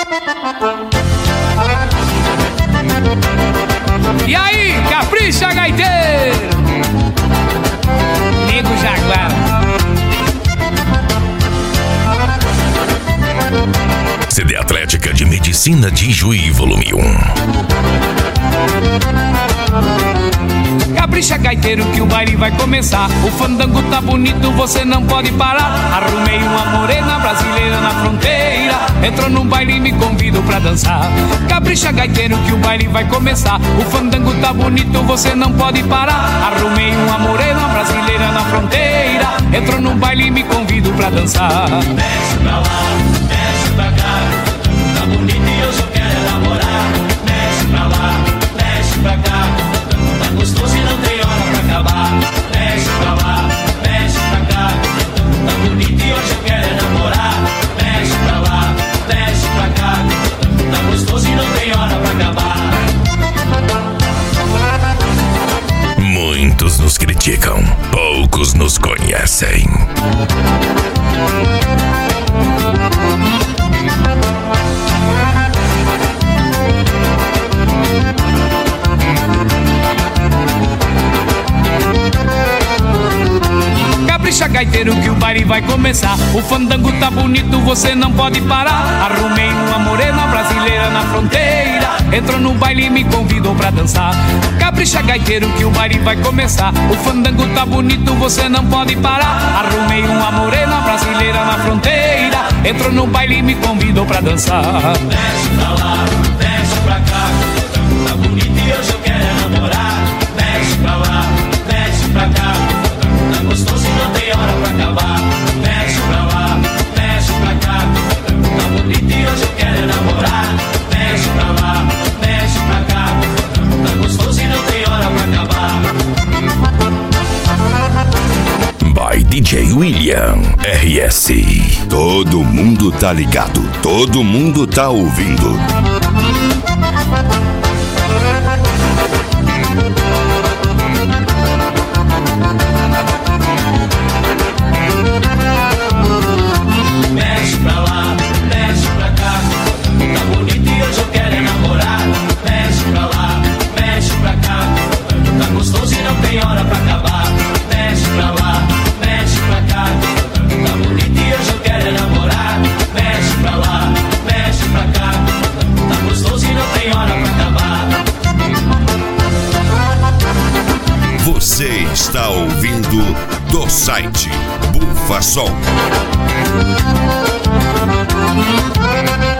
E aí, capricha, gaiteiro! Nego Jaguar. CD Atlética de Medicina de Ijuí, volume 1. Capricha, gaiteiro, que o baile vai começar. O fandango tá bonito, você não pode parar. Arrumei uma morena brasileira na fronteira. Entrou no baile e me convidou pra dançar. Capricha, gaiteiro, que o baile vai começar. O fandango tá bonito, você não pode parar. Arrumei uma morena brasileira na fronteira. Entrou no baile e me convidou pra dançar. Desce pra lá, desce pra cá. Tá bonito e eu só quero namorar. Desce pra lá, desce pra cá. Tá gostoso e não tem hora pra acabar. Desce pra lá, desce pra cá. Tá bonito e hoje eu quero namorar. Desce pra lá, desce pra cá. Tá gostoso e não tem hora pra acabar. Muitos nos criticam, poucos nos conhecem. Capricha, gaiteiro, que o baile vai começar. O fandango tá bonito, você não pode parar. Arrumei uma morena brasileira na fronteira. Entrou no baile e me convidou pra dançar. Capricha, gaiteiro, que o baile vai começar. O fandango tá bonito, você não pode parar. Arrumei uma morena brasileira na fronteira. Entrou no baile e me convidou pra dançar. Desce pra lá, desce pra cá. Tá bonito e hoje eu quero namorar. Desce pra lá, desce pra cá. Tá gostoso e não tem hora pra acabar. Desce pra lá, desce pra cá. Tá bonito e hoje eu quero namorar. Desce pra lá, desce pra cá. Tá gostoso e não tem hora pra acabar. By DJ William RS. Todo mundo tá ligado, todo mundo tá ouvindo. Desce pra lá, desce pra cá. Tá bonito e hoje eu quero namorar. Desce pra lá, desce pra cá. Tá gostoso e não tem hora pra acabar. Desce pra lá, desce pra cá. Tá bonito e hoje eu quero namorar. Desce pra lá, desce pra cá. Tá gostoso e não tem hora pra acabar. Você está ouvindo do site Bufa Som.